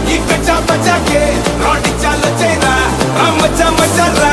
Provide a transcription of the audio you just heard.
ఈ కచ్చా బచ్చా కే రాడి చాల చైనా మచ్చా మచ్చా